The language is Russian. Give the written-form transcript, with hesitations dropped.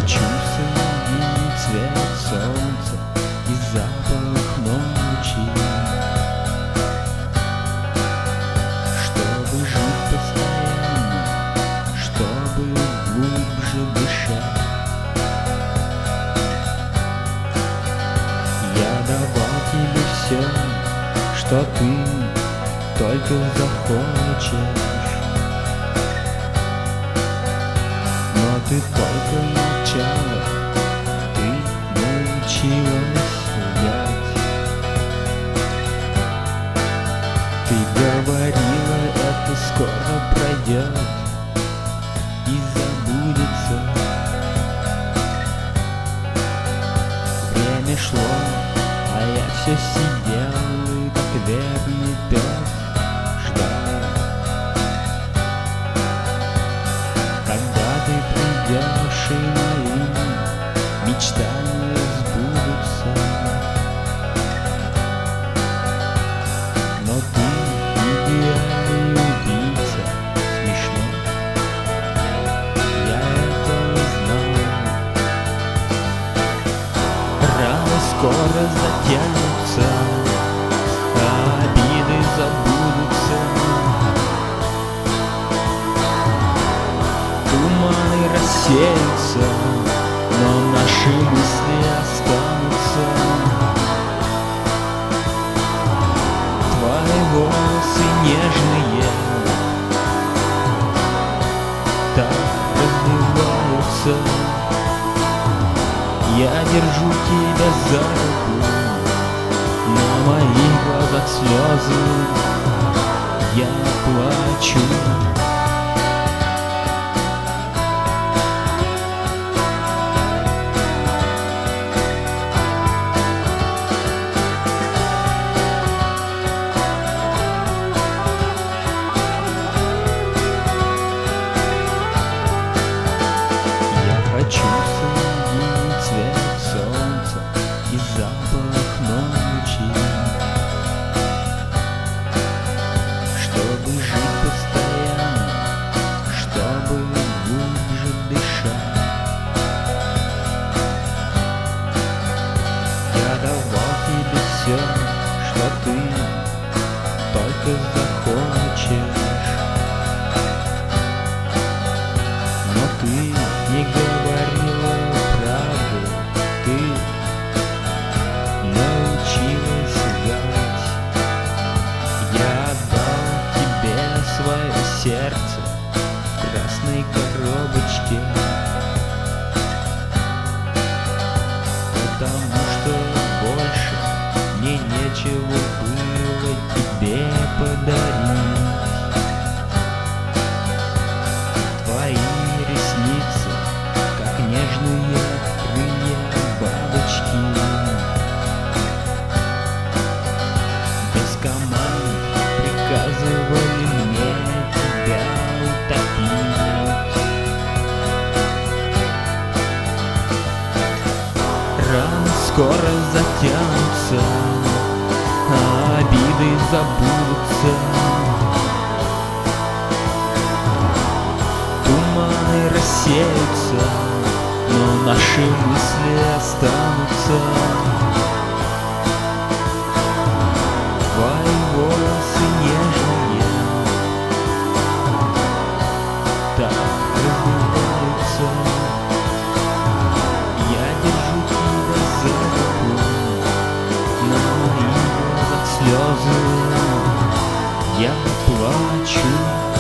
хочу соединить свет солнца и запах ночи, чтобы жить постоянно, чтобы глубже дышать. Я давал тебе все, что ты только захочешь, но ты только молчала, ты научилась лгать. Ты говорила, это скоро пройдет и забудется. Время шло, а я все сидел и как верный пес ждал, когда ты придешь и мои мечтания сбудутся. Но ты идеальный убийца, смешно, я это знал. Раны скоро затянутся, а обиды забудутся. Туманы рассеются, но наши мысли останутся. Твои волосы нежные так развиваются. Я держу тебя за руку, на моих глазах слезы, я плачу. Хочу соединить свет солнца и запах ночи, чтобы жить постоянно, чтобы глубже дышать. Я давал тебе все, что ты только захочешь, но ты не говорила правду, ты научилась лгать. Я отдал тебе свое сердце в красной коробочке, потому что больше мне нечего было тебе подарить. Твои ресницы, как нежные крылья бабочки, без команд приказывали мне тебя утопить. Раны скоро затянутся, а обиды забудутся. Туманы рассеются, но наши мысли останутся. Твои волосы нежные так развиваются. Я держу тебя за руку, на моих глазах слезы, я плачу.